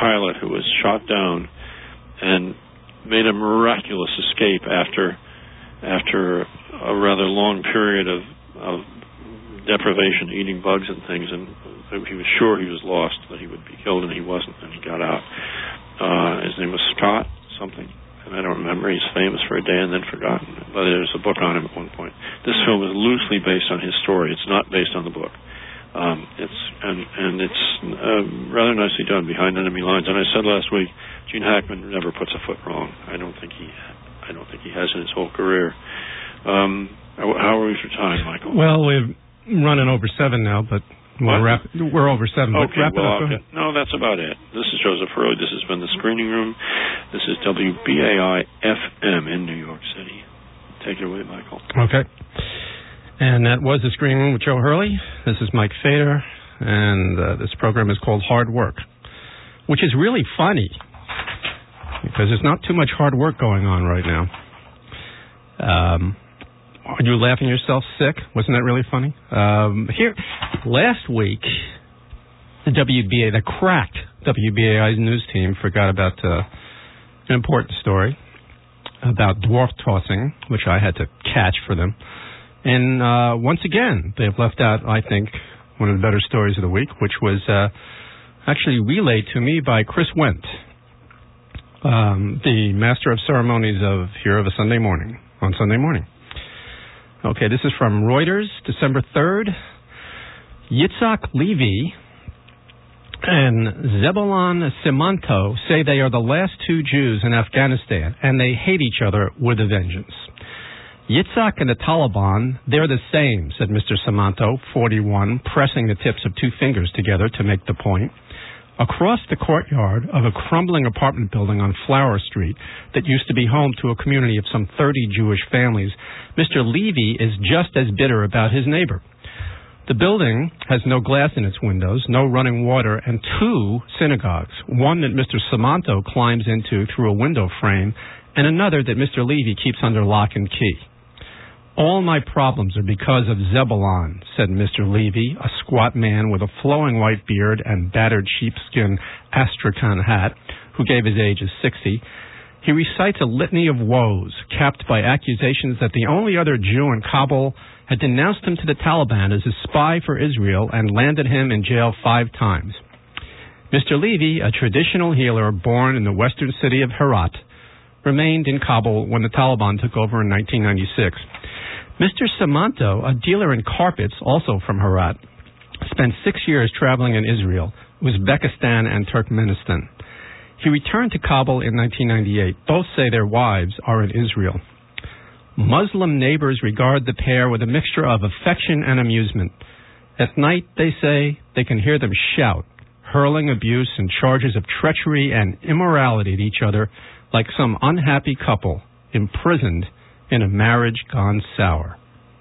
pilot who was shot down and made a miraculous escape after a rather long period of deprivation, eating bugs and things, and he was sure he was lost, that he would be killed, and he wasn't, and he got out. His name was Scott something, and I don't remember. He's famous for a day and then forgotten, but there's a book on him at one point. This film is loosely based on his story. It's not based on the book. It's rather nicely done, Behind Enemy Lines. And I said last week, Gene Hackman never puts a foot wrong. I don't think he has in his whole career. How are we for time, Michael? Well, we're running over 7 now, but we're over 7. Okay, wrap it up. No, that's about it. This is Joseph Hurley. This has been The Screening Room. This is WBAI-FM in New York City. Take it away, Michael. Okay. And that was The Screening Room with Joe Hurley. This is Mike Fader, and this program is called Hard Work, which is really funny because there's not too much hard work going on right now. Are you laughing yourself sick? Wasn't that really funny? Here, last week, the cracked WBAI's news team forgot about an important story about dwarf tossing, which I had to catch for them. And once again, they've left out, I think, one of the better stories of the week, which was actually relayed to me by Chris Wendt, the master of ceremonies of Sunday morning. Okay, this is from Reuters, December 3rd. Yitzhak Levy and Zebulon Simanto say they are the last 2 Jews in Afghanistan, and they hate each other with a vengeance. Yitzhak and the Taliban, they're the same, said Mr. Simanto, 41, pressing the tips of 2 fingers together to make the point. Across the courtyard of a crumbling apartment building on Flower Street that used to be home to a community of some 30 Jewish families, Mr. Levy is just as bitter about his neighbor. The building has no glass in its windows, no running water, and 2 synagogues, one that Mr. Simanto climbs into through a window frame, and another that Mr. Levy keeps under lock and key. All my problems are because of Zebulon, said Mr. Levy, a squat man with a flowing white beard and battered sheepskin astrakhan hat, who gave his age as 60. He recites a litany of woes, capped by accusations that the only other Jew in Kabul had denounced him to the Taliban as a spy for Israel and landed him in jail 5 times. Mr. Levy, a traditional healer born in the western city of Herat, remained in Kabul when the Taliban took over in 1996. Mr. Simanto, a dealer in carpets, also from Herat, spent 6 years traveling in Israel, Uzbekistan, and Turkmenistan. He returned to Kabul in 1998. Both say their wives are in Israel. Muslim neighbors regard the pair with a mixture of affection and amusement. At night, they say, they can hear them shout, hurling abuse and charges of treachery and immorality at each other like some unhappy couple imprisoned in a marriage gone sour.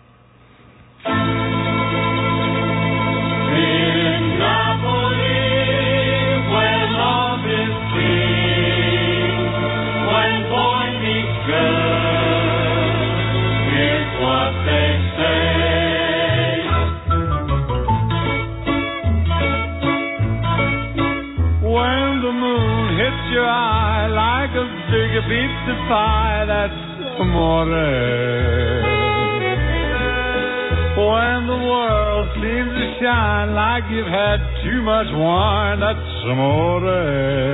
In Napoli, where love is king, when boy meets girl, here's what they say. When the moon hits your eye like a big pizza pie, that's amore. When the world seems to shine like you've had too much wine, that's amore.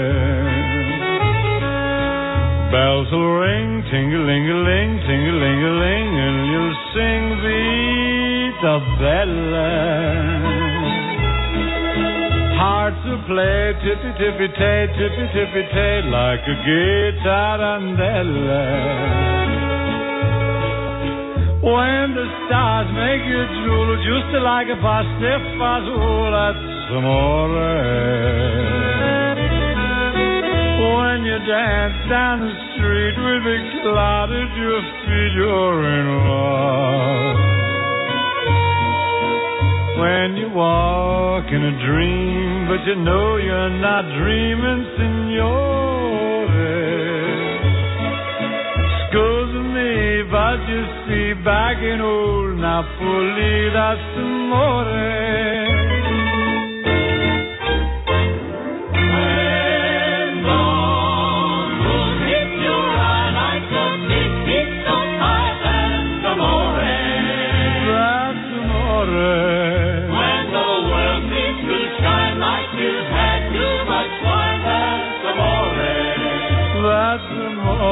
Bells will ring, ting-a-ling-a-ling, ting-a-ling-a-ling, and you'll sing Vita Bella. Hearts will play tippy-tippy-tay, tippy-tippy-tay, like a gay tarantella. When the stars make you drool, just like a pastifazool, that's amore. When you dance down the street with a cloud at your feet, you're in love. When you walk in a dream, but you know you're not dreaming, signore. Scusa me, but you see, back in old Napoli, that's amore. When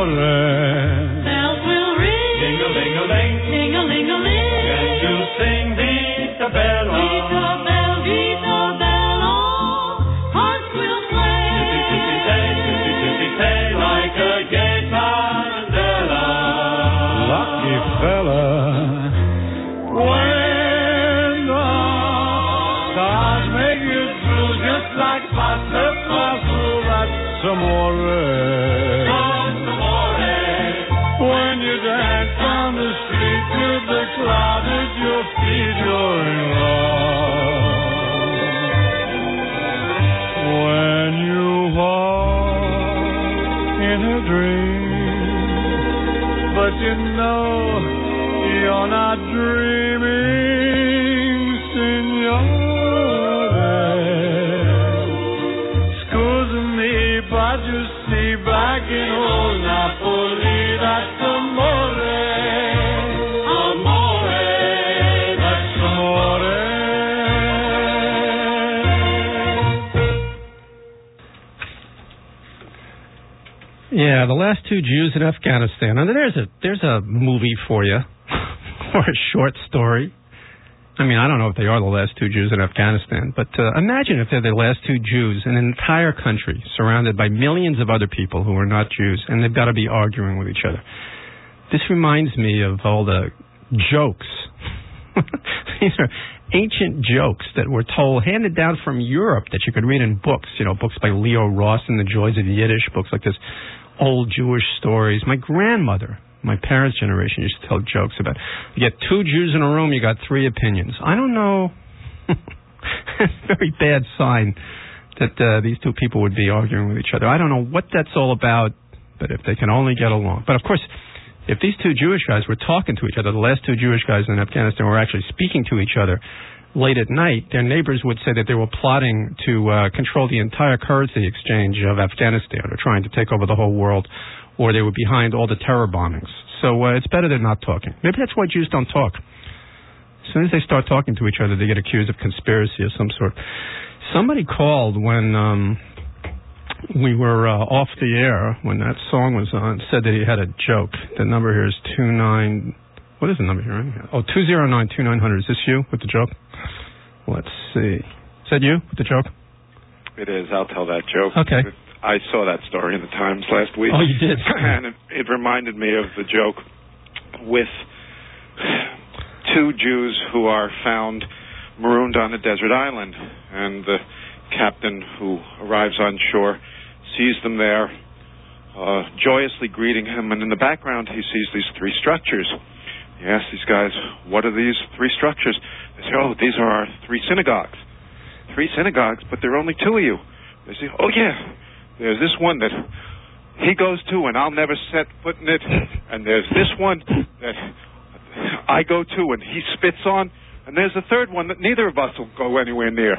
Bells will ring. Ding-a-ling-a-ling. Ding-a-ling-a-ling. And you sing Vita Bella. Vita Bella, Vita Bella. Hearts will play. Tippy-tippy-tay, like a gay tarantella. Lucky fella. When the stars make you drool just like pasta puzzle, that's amore. When you dance on the street with the cloud at your feet, you're in love. When you walk in a dream, but you know you're not dreaming, signore. Scusa me, but you see, back in old Napoli, that's amore. Amore, that's amore. Yeah, the last two Jews in Afghanistan. And there's a movie for you, or a short story. I mean, I don't know if they are the last two Jews in Afghanistan, but imagine if they're the last two Jews in an entire country surrounded by millions of other people who are not Jews, and they've got to be arguing with each other. This reminds me of all the jokes. These are ancient jokes that were told, handed down from Europe, that you could read in books, books by Leo Ross and the Joys of Yiddish, books like this, old Jewish stories. My grandmother, my parents' generation, used to tell jokes about, you get two Jews in a room, you got three opinions. I don't know. It's a very bad sign that these two people would be arguing with each other. I don't know what that's all about, but if they can only get along. But of course, if these two Jewish guys were talking to each other, the last two Jewish guys in Afghanistan were actually speaking to each other late at night, their neighbors would say that they were plotting to control the entire currency exchange of Afghanistan, or trying to take over the whole world, or they were behind all the terror bombings. So it's better they're not talking. Maybe that's why Jews don't talk. As soon as they start talking to each other, they get accused of conspiracy of some sort. Somebody called when we were off the air, when that song was on, said that he had a joke. The number here is 29... What is the number here? Oh, 209-2900. Is this you with the joke? Let's see. Is that you with the joke? It is. I'll tell that joke. Okay. I saw that story in the Times last week. Oh, you did? And it reminded me of the joke with two Jews who are found marooned on a desert island. And the captain who arrives on shore sees them there, joyously greeting him. And in the background, he sees these three structures. He asks these guys, what are these three structures? They say, oh, these are our three synagogues. Three synagogues, but there are only two of you. They say, oh, yeah, there's this one that he goes to and I'll never set foot in it. And there's this one that I go to and he spits on. And there's a third one that neither of us will go anywhere near.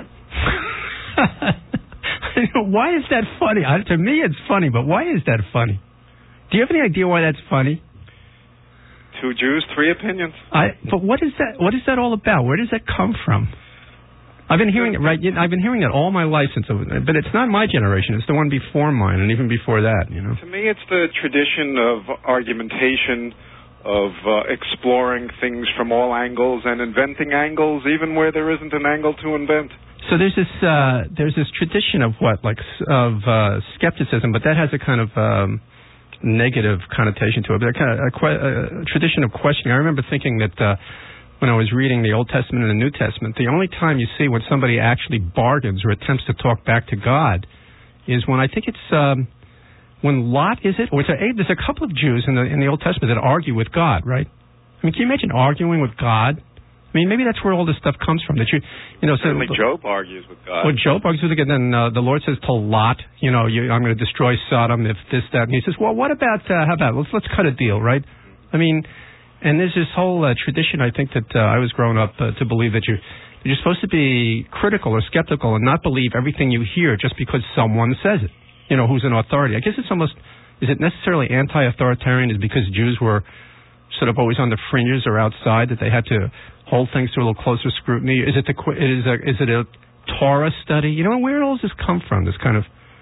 Why is that funny? To me, it's funny, but why is that funny? Do you have any idea why that's funny? Two Jews, three opinions. But what is that? What is that all about? Where does that come from? I've been hearing it, right? I've been hearing that all my life but it's not my generation. It's the one before mine, and even before that. To me, it's the tradition of argumentation, of exploring things from all angles and inventing angles, even where there isn't an angle to invent. So there's this tradition of skepticism, but that has a kind of negative connotation to it. But a tradition of questioning. I remember thinking that when I was reading the Old Testament and the New Testament, the only time you see when somebody actually bargains or attempts to talk back to God is when, I think it's when Lot, is it? Or there's a couple of Jews in the Old Testament that argue with God, right? I mean, can you imagine arguing with God? I mean, maybe that's where all this stuff comes from. That certainly Job argues with God. Well, Job argues with God. Then the Lord says to Lot, I'm going to destroy Sodom if this, that. And he says, well, what about, how about, let's cut a deal, right? I mean, and there's this whole tradition, I think, that I was growing up to believe that you're supposed to be critical or skeptical and not believe everything you hear just because someone says it, who's an authority. I guess it's almost, is it necessarily anti-authoritarian? Is because Jews were sort of always on the fringes or outside that they had to hold things to a little closer scrutiny? Is it a Torah study? Where does this come from, this kind of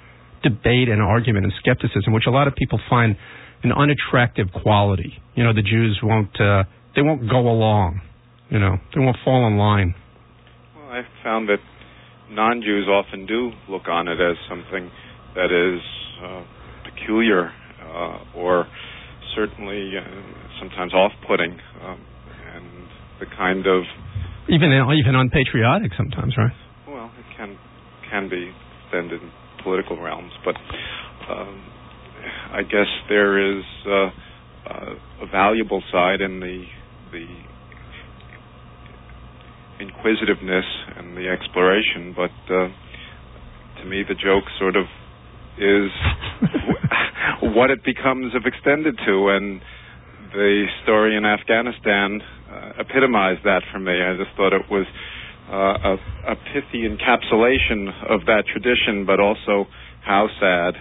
debate and argument and skepticism, which a lot of people find an unattractive quality. The Jews won't go along. They won't fall in line. Well, I've found that non-Jews often do look on it as something that is peculiar or certainly sometimes off-putting, and the kind of even unpatriotic sometimes, right? Well, it can be extended in political realms, but I guess there is a valuable side in the inquisitiveness and the exploration, but to me the joke sort of is what it becomes if extended to, and the story in Afghanistan epitomized that for me. I just thought it was a pithy encapsulation of that tradition, but also how sad.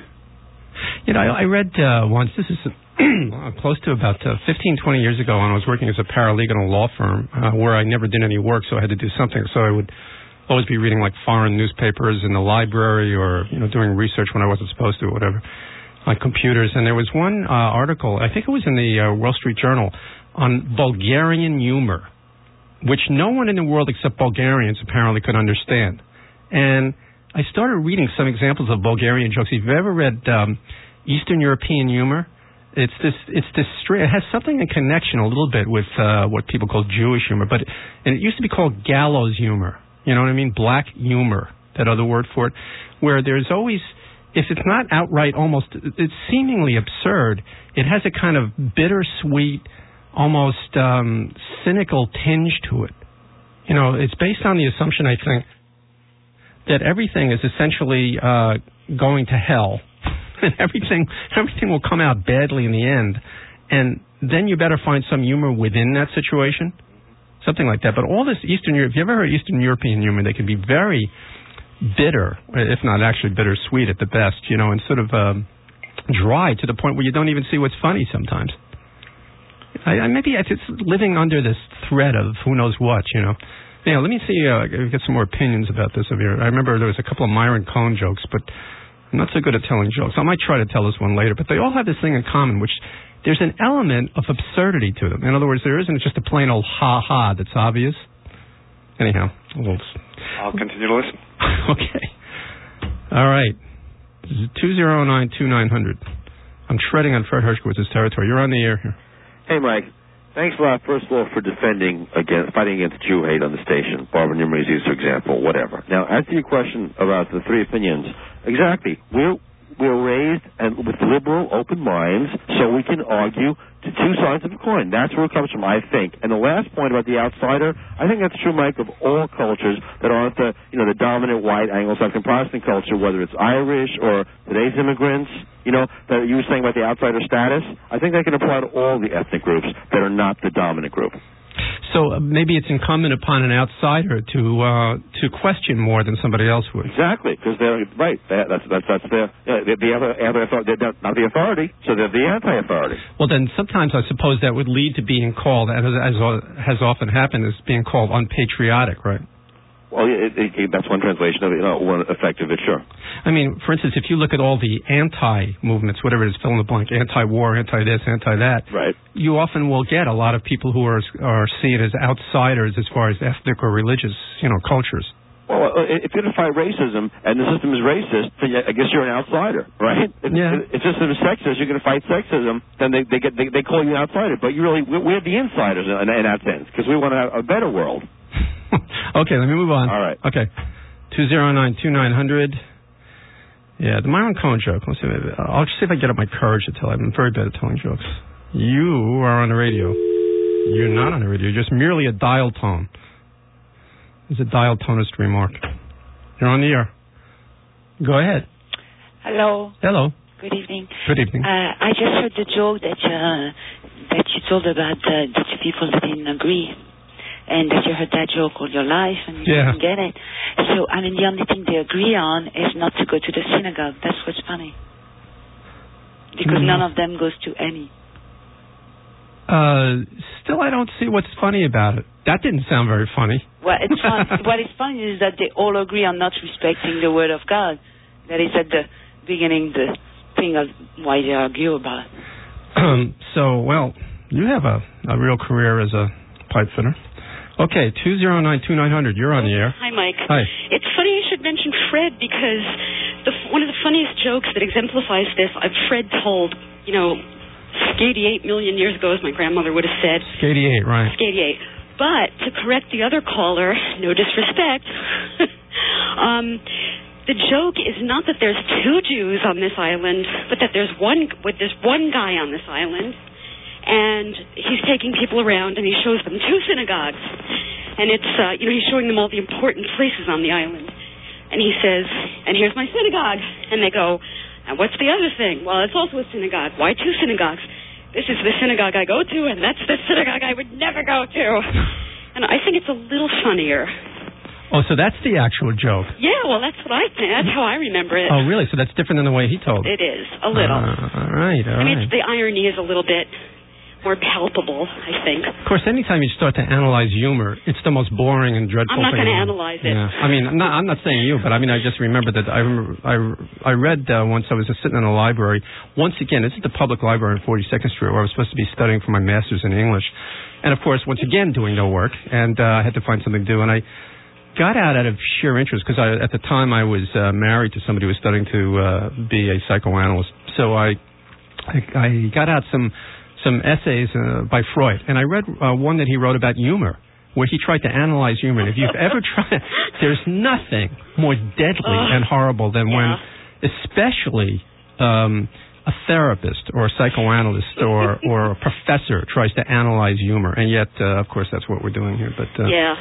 I read once, this is close to about 15, 20 years ago, when I was working as a paralegal in a law firm where I never did any work, so I had to do something. So I would always be reading foreign newspapers in the library, or doing research when I wasn't supposed to, or whatever, on computers. And there was one article, I think it was in the Wall Street Journal, on Bulgarian humor, which no one in the world except Bulgarians apparently could understand. And I started reading some examples of Bulgarian jokes. If you've ever read Eastern European humor, it has something in connection a little bit with what people call Jewish humor, and it used to be called gallows humor. You know what I mean? Black humor, that other word for it, where there's always, if it's not outright almost, it's seemingly absurd, it has a kind of bittersweet, almost cynical tinge to it. It's based on the assumption, I think, that everything is essentially going to hell, and everything will come out badly in the end, and then you better find some humor within that situation. Something like that. But all this Eastern Europe, if you ever heard Eastern European humor, they can be very bitter, if not actually bittersweet at the best, and sort of dry to the point where you don't even see what's funny sometimes. Maybe it's living under this thread of who knows what, let me see, get some more opinions about this of here. I remember there was a couple of Myron Cohn jokes, but I'm not so good at telling jokes. I might try to tell this one later, but they all have this thing in common, which there's an element of absurdity to them. In other words, there isn't just a plain old ha-ha that's obvious. Anyhow, I'll continue to listen. Okay. All right. This is 209-2900. I'm treading on Fred Hershkowitz's territory. You're on the air here. Hey, Mike. Thanks a lot, first of all, for fighting against Jew hate on the station. Barbara Nimmer's used, for example, whatever. Now, as to your question about the three opinions, exactly. We're raised with liberal, open minds, so we can argue to two sides of a coin. That's where it comes from, I think. And the last point about the outsider, I think that's true, Mike, of all cultures that aren't the dominant white Anglo-Saxon Protestant culture, whether it's Irish or today's immigrants, that you were saying about the outsider status. I think that can apply to all the ethnic groups that are not the dominant group. So maybe it's incumbent upon an outsider to question more than somebody else would. Exactly, because they're right. That's their they're not the authority, so they're the anti-authority. Well, then sometimes I suppose that would lead to being called, as has often happened, as being called unpatriotic, right? Well, that's one translation of it, one effect of it, sure. I mean, for instance, if you look at all the anti-movements, whatever it is, fill in the blank, anti-war, anti-this, anti-that, right, you often will get a lot of people who are seen as outsiders as far as ethnic or religious, cultures. Well, if you're going to fight racism and the system is racist, then I guess you're an outsider, right? If the system is sexist, you're going to fight sexism, then they call you an outsider. But we're the insiders in that sense, because we want to have a better world. Okay, let me move on. All right. Okay. 209-2900. Yeah, the Myron Cohn joke. Let's see. I'll see if I get up my courage to tell it. I'm very bad at telling jokes. You are on the radio. You're not on the radio. You're just merely a dial tone. It's a dial tonist remark. You're on the air. Go ahead. Hello. Hello. Good evening. Good evening. I just heard the joke that you told about the two people that didn't agree. And that you heard that joke all your life and you didn't get it. So, the only thing they agree on is not to go to the synagogue. That's what's funny. Because none of them goes to any. Still, I don't see what's funny about it. That didn't sound very funny. Well, it's fun. What is funny is that they all agree on not respecting the word of God. That is that beginning the thing of why they argue about. Well, you have a real career as a pipe fitter. Okay, 209-2900, you're on the air. Hi, Mike. Hi. It's funny you should mention Fred because one of the funniest jokes that exemplifies this, Fred told, 88 million years ago, as my grandmother would have said. 88, right. 88. But to correct the other caller, no disrespect, the joke is not that there's two Jews on this island, but that there's one guy on this island, and he's taking people around and he shows them two synagogues, and it's he's showing them all the important places on the island, and he says, and here's my synagogue, and they go, and what's the other thing? Well, it's also a synagogue. Why two synagogues? This is the synagogue I go to, and that's the synagogue I would never go to. And I think it's a little funnier. Oh, so that's the actual joke. Yeah, well, that's what I think. That's how I remember it. Oh, really? So that's different than the way he told it. It is, a little. All right. The irony is a little bit more palpable, I think. Of course, anytime you start to analyze humor, it's the most boring and dreadful thing. I'm not going to analyze it. Yeah. I mean, I'm not saying you, but I just remember that I read once I was just sitting in a library. Once again, this is the public library on 42nd Street where I was supposed to be studying for my master's in English. And, of course, once again, doing no work, and I had to find something to do. And I got out of sheer interest because at the time I was married to somebody who was studying to be a psychoanalyst. So I got out some essays by Freud, and I read one that he wrote about humor, where he tried to analyze humor. And if you've ever tried, there's nothing more deadly and horrible than when, especially a therapist or a psychoanalyst or a professor tries to analyze humor. And yet, of course, that's what we're doing here. But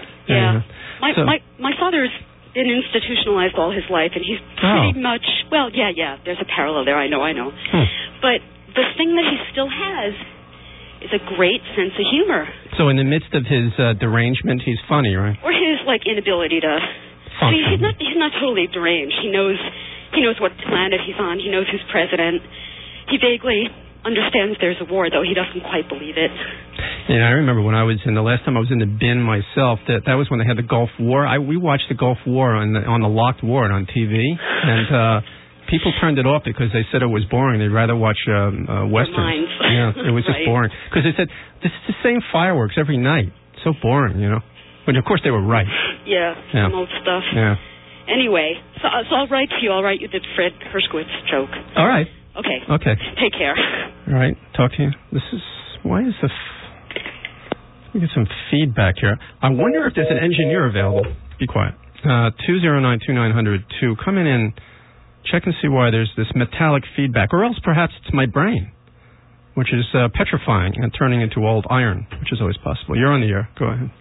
My father's been institutionalized all his life, and he's pretty much, there's a parallel there, I know. But the thing that he still has is a great sense of humor. So in the midst of his derangement, he's funny, right? Or his inability to function. He's not totally deranged. He knows what planet he's on. He knows who's president. He vaguely understands there's a war, though he doesn't quite believe it. Yeah, I remember when the last time I was in the bin myself, that was when they had the Gulf War. We watched the Gulf War on the Locked Ward on TV, and people turned it off because they said it was boring. They'd rather watch westerns. Yeah, it was just boring. Because they said, this is the same fireworks every night. So boring, But of course they were right. Yeah. Some old stuff. Yeah. Anyway, so I'll write to you. I'll write you the Fred Herskowitz joke. All right. Okay. Take care. All right. Talk to you. Why is the... Let me get some feedback here. I wonder if there's an engineer available. Be quiet. 209-2900 to come in and check and see why there's this metallic feedback. Or else perhaps it's my brain, which is petrifying and turning into old iron, which is always possible. You're on the air. Go ahead.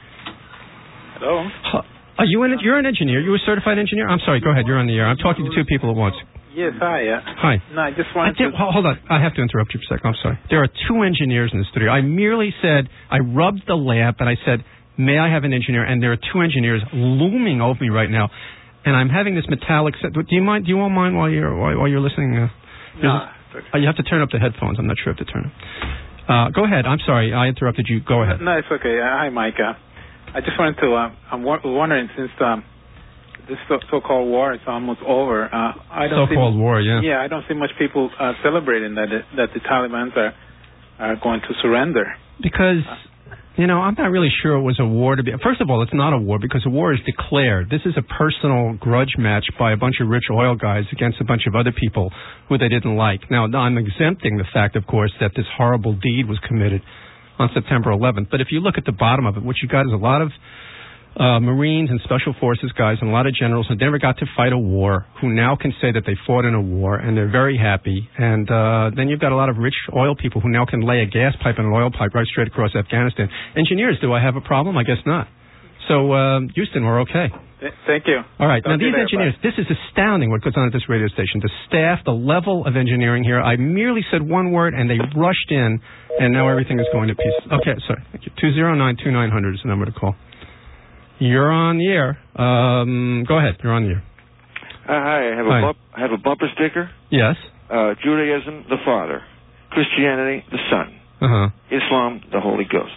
Hello? You're an engineer. You're a certified engineer? I'm sorry. Go ahead. You're on the air. I'm talking to two people at once. Yes, hi. Hi. No, I just wanted to... Hold on. I have to interrupt you for a second. I'm sorry. There are two engineers in the studio. I merely said, I rubbed the lamp and I said, may I have an engineer? And there are two engineers looming over me right now. And I'm having this metallic... Do you won't mind while you're listening? No. You have to turn up the headphones. I'm not sure if to turn them. Go ahead. I'm sorry. I interrupted you. Go ahead. No, it's okay. Hi, Mike. I just wanted to... I'm wondering, since... this so-called war is almost over. So-called war, yeah. Yeah, I don't see much people celebrating that the Taliban are going to surrender. Because, I'm not really sure it was a war to be... First of all, it's not a war because a war is declared. This is a personal grudge match by a bunch of rich oil guys against a bunch of other people who they didn't like. Now, I'm exempting the fact, of course, that this horrible deed was committed on September 11th. But if you look at the bottom of it, what you got is a lot of Marines and Special Forces guys and a lot of generals who never got to fight a war, who now can say that they fought in a war, and they're very happy. And then you've got a lot of rich oil people who now can lay a gas pipe and an oil pipe right straight across Afghanistan. Engineers, do I have a problem? I guess not. So, Houston, we're okay. Thank you. All right. Now, these engineers, this is astounding what goes on at this radio station. The staff, the level of engineering here, I merely said one word, and they rushed in, and now everything is going to pieces. Okay, sorry. Thank you. 209-2900 is the number to call. You're on the air. Go ahead. You're on the air. Hi. I have a bumper sticker. Yes. Judaism, the Father. Christianity, the Son. Uh-huh. Islam, the Holy Ghost.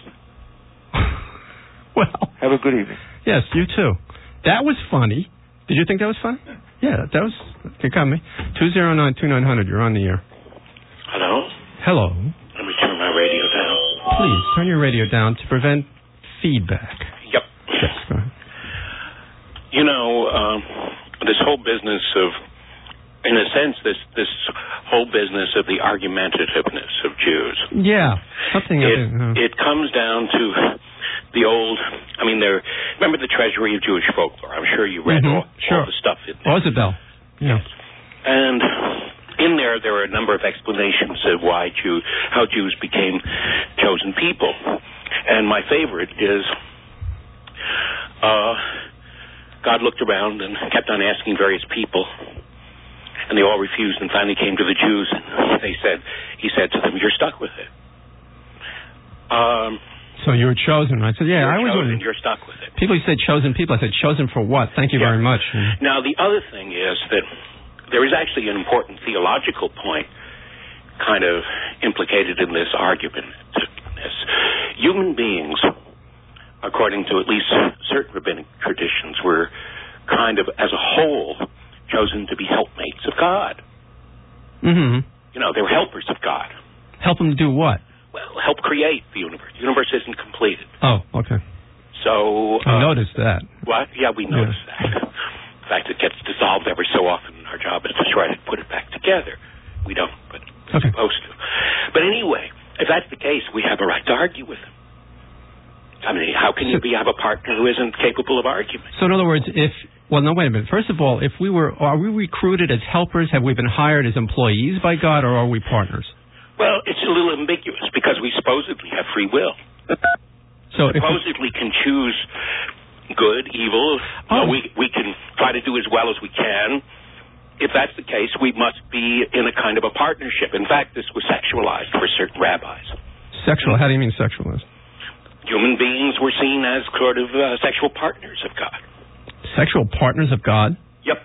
Well. Have a good evening. Yes, you too. That was funny. Did you think that was funny? Yeah, that was... You got me. 209-2900, you're on the air. Hello? Hello. Let me turn my radio down. Please, turn your radio down to prevent feedback. Yep. Yes, go ahead. You know, this whole business of, in a sense, this whole business of the argumentativeness of Jews. Yeah, something... It comes down to the old... I mean, remember the Treasury of Jewish Folklore? I'm sure you read all the stuff in there. Isabel. Yeah. And in there are a number of explanations of how Jews became chosen people. And my favorite is God looked around and kept on asking various people, and they all refused, and finally came to the Jews, and he said to them, "You're stuck with it." So you were chosen. I said, yeah, I was chosen. You're stuck with it. People say chosen people. I said, chosen for what? Thank you very much. Now, the other thing is that there is actually an important theological point kind of implicated in this argument. Human beings, according to at least certain rabbinic traditions, were kind of, as a whole, chosen to be helpmates of God. Mm-hmm. You know, they were helpers of God. Help them do what? Well, help create the universe. The universe isn't completed. Oh, okay. So... I noticed that. What? Yeah, we noticed that. In fact, it gets dissolved every so often, and our job is to try to put it back together. We don't, but we're supposed to. But anyway, if that's the case, we have a right to argue with him. I mean, how can you have a partner who isn't capable of argument? So in other words, well, no, wait a minute. First of all, are we recruited as helpers? Have we been hired as employees by God, or are we partners? Well, it's a little ambiguous because we supposedly have free will. So supposedly can choose good, evil. We can try to do as well as we can. If that's the case, we must be in a kind of a partnership. In fact, this was sexualized for certain rabbis. Sexual? How do you mean sexualized? Human beings were seen as sort of sexual partners of God. Sexual partners of God? Yep.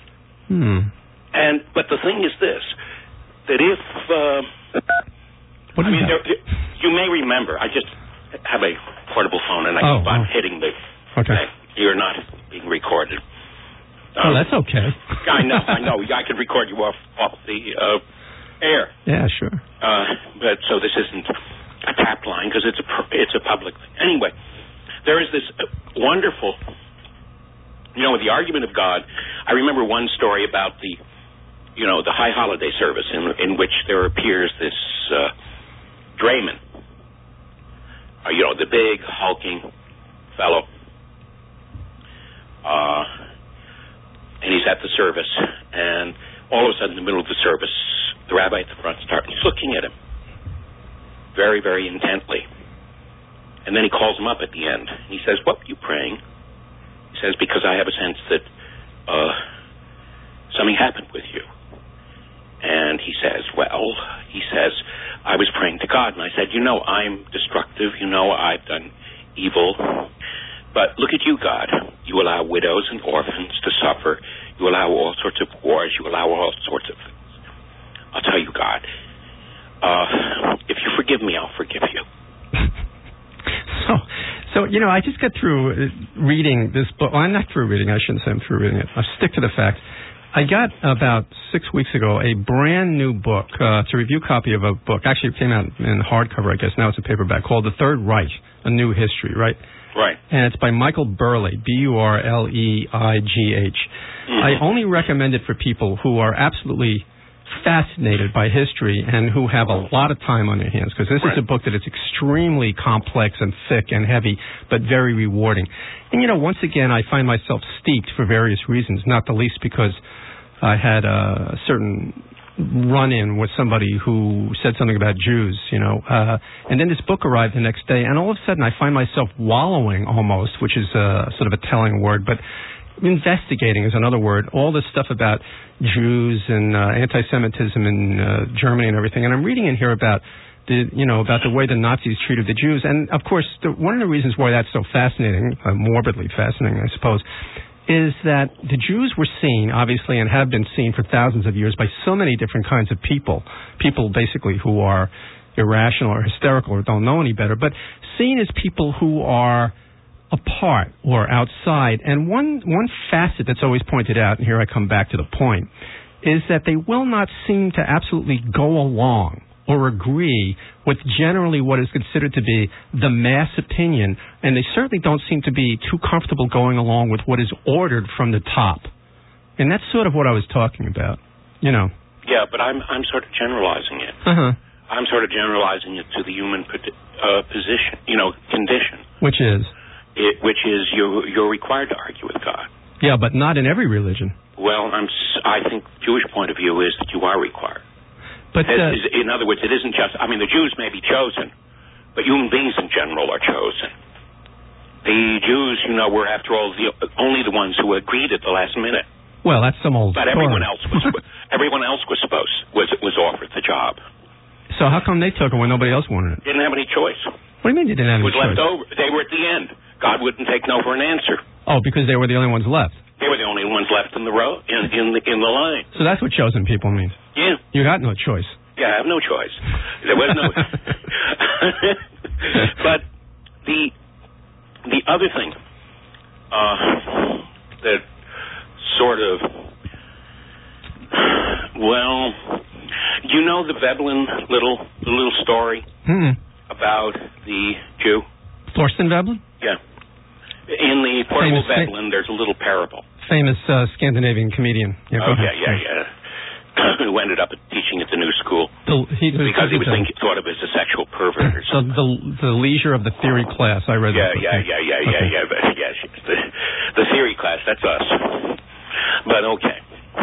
But the thing is this, that if... what is that? You may remember, I just have a portable phone and I keep on hitting the... Okay. You're not being recorded. That's okay. I know. I can record you off the air. Yeah, sure. But so this isn't a tap line because it's a public thing. Anyway, there is this wonderful, the argument of God. I remember one story about the High Holiday service in which there appears this drayman, the big hulking fellow, and he's at the service, and all of a sudden in the middle of the service, the rabbi at the front starts looking at him very, very intently. And then he calls him up at the end. He says, "What were you praying?" He says, "Because I have a sense that something happened with you." And he says, "I was praying to God." And I said, "I'm destructive. I've done evil. But look at you, God. You allow widows and orphans to suffer. You allow all sorts of wars. You allow all sorts of things. I'll tell you, God, if you forgive me, I'll forgive you." So I just got through reading this book. Well, I'm not through reading. I shouldn't say I'm through reading it. I'll stick to the fact. I got about 6 weeks ago a brand new book. It's a review copy of a book. Actually, it came out in hardcover, I guess. Now it's a paperback, called The Third Reich, A New History, right? Right. And it's by Michael Burleigh, Burleigh. I only recommend it for people who are absolutely fascinated by history and who have a lot of time on their hands, because this is a book that is extremely complex and thick and heavy, but very rewarding. And, once again, I find myself steeped for various reasons, not the least because I had a certain run-in with somebody who said something about Jews, and then this book arrived the next day, and all of a sudden I find myself wallowing almost, which is sort of a telling word, but investigating is another word, all this stuff about Jews and anti-Semitism in Germany and everything. And I'm reading in here about about the way the Nazis treated the Jews. And, of course, one of the reasons why that's so fascinating, morbidly fascinating, I suppose, is that the Jews were seen, obviously, and have been seen for thousands of years by so many different kinds of people basically who are irrational or hysterical or don't know any better, but seen as people who are apart or outside. And one facet that's always pointed out, and here I come back to the point, is that they will not seem to absolutely go along or agree with generally what is considered to be the mass opinion, and they certainly don't seem to be too comfortable going along with what is ordered from the top. And that's sort of what I was talking about, you know. Yeah, but I'm sort of generalizing it. Uh-huh. I'm sort of generalizing it to the human position, condition. Which is? Which is you're required to argue with God. Yeah, but not in every religion. Well, I think the Jewish point of view is that you are required. But in other words, it isn't just. I mean, the Jews may be chosen, but human beings in general are chosen. The Jews, were after all only the ones who agreed at the last minute. Well, that's some old. But story. everyone else was offered the job. So how come they took it when nobody else wanted it? Didn't have any choice. What do you mean you didn't have any choice? It was left over. They were at the end. God wouldn't take no for an answer. Oh, because they were the only ones left. They were the only ones left in the row in the line. So that's what chosen people means. Yeah. You got no choice. Yeah, I have no choice. There was no. But the other thing that sort of, the Veblen little story about the Jew? Thorsten Veblen? Yeah. In the Portable Veblen, there's a little parable. Famous Scandinavian comedian. Yeah, yeah. Who ended up teaching at the New School because he was thought of as a sexual pervert or something. The leisure of the theory class. I read that. Yeah. The theory class, that's us. But okay.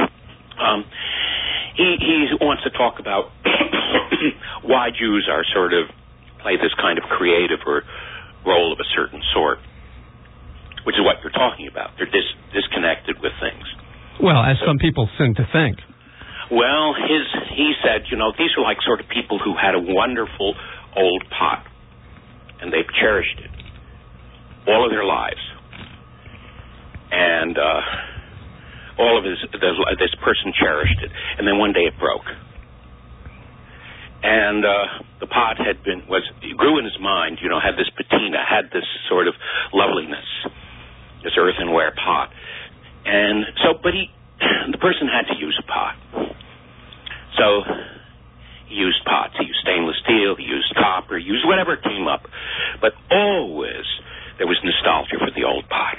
He wants to talk about why Jews are sort of play this kind of creative or role of a certain sort, which is what you're talking about. They're disconnected with things. Well, as some people seem to think. Well, he said, these are like sort of people who had a wonderful old pot, and they've cherished it all of their lives, and all of this person cherished it, and then one day it broke, and the pot grew in his mind, had this patina, had this sort of loveliness, this earthenware pot, and so, but the person had to use a pot. So he used pots, he used stainless steel, he used copper, he used whatever came up. But always there was nostalgia for the old pot.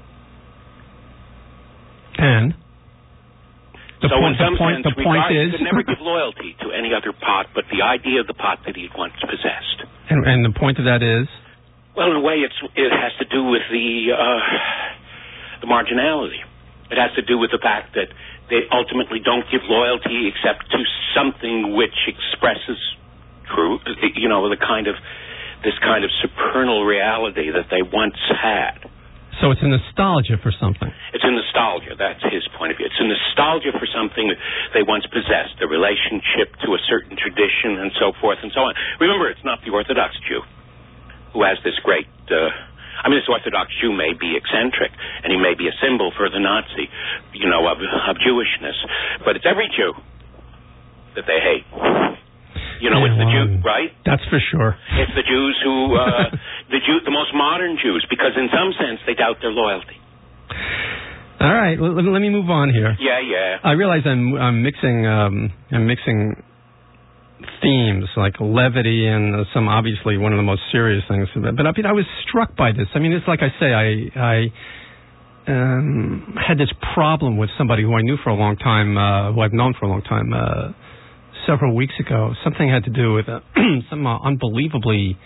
And? In some sense, he could never give loyalty to any other pot but the idea of the pot that he once possessed. And the point of that is? Well, in a way, it has to do with the marginality. It has to do with the fact that they ultimately don't give loyalty except to something which expresses truth, this kind of supernal reality that they once had. So it's a nostalgia for something. It's a nostalgia. That's his point of view. It's a nostalgia for something that they once possessed, a relationship to a certain tradition and so forth and so on. Remember, it's not the Orthodox Jew who has this great... this Orthodox Jew may be eccentric, and he may be a symbol for the Nazi, of Jewishness. But it's every Jew that they hate. It's the Jew, right? That's for sure. It's the Jews who, the most modern Jews, because in some sense they doubt their loyalty. All right, let me move on here. Yeah. I realize I'm mixing themes like levity and some obviously one of the most serious things. But I was struck by this. It's like I say, I had this problem with somebody who I knew for a long time, who I've known for a long time, several weeks ago. Something had to do with some unbelievably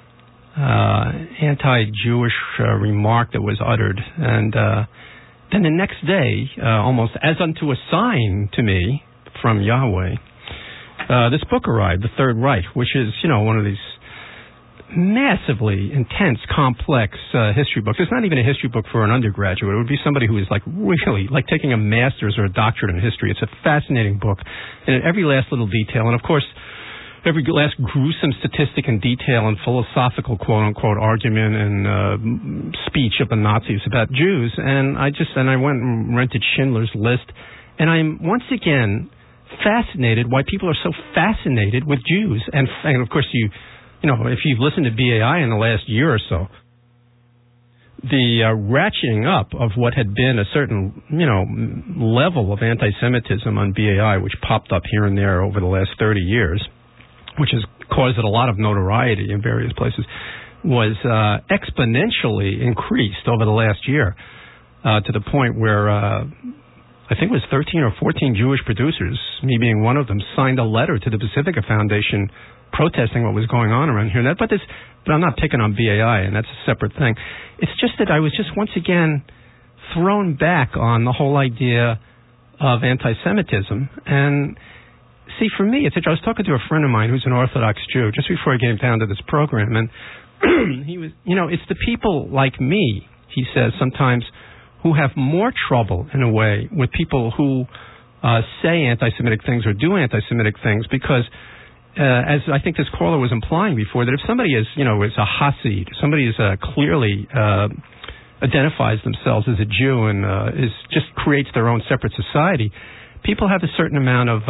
anti-Jewish remark that was uttered. And then the next day, almost as unto a sign to me from Yahweh, this book arrived, The Third Reich, which is, one of these massively intense, complex history books. It's not even a history book for an undergraduate. It would be somebody who is really taking a master's or a doctorate in history. It's a fascinating book, and in every last little detail, and of course, every last gruesome statistic and detail and philosophical quote-unquote argument and speech of the Nazis about Jews. And I went and rented Schindler's List, and I'm once again fascinated why people are so fascinated with Jews. And of course, if you've listened to BAI in the last year or so, ratcheting up of what had been a certain, level of anti-Semitism on BAI, which popped up here and there over the last 30 years, which has caused it a lot of notoriety in various places, was exponentially increased over the last year to the point where I think it was 13 or 14 Jewish producers, me being one of them, signed a letter to the Pacifica Foundation protesting what was going on around here. But I'm not picking on BAI, and that's a separate thing. It's just that I was just once again thrown back on the whole idea of anti-Semitism. And see, for me, I was talking to a friend of mine who's an Orthodox Jew just before I came down to this program, and he was, it's the people like me, he says sometimes, who have more trouble in a way with people who say anti-Semitic things or do anti-Semitic things, because as I think this caller was implying before, that if somebody is, is a Hasid, somebody is clearly identifies themselves as a Jew and just creates their own separate society, people have a certain amount of,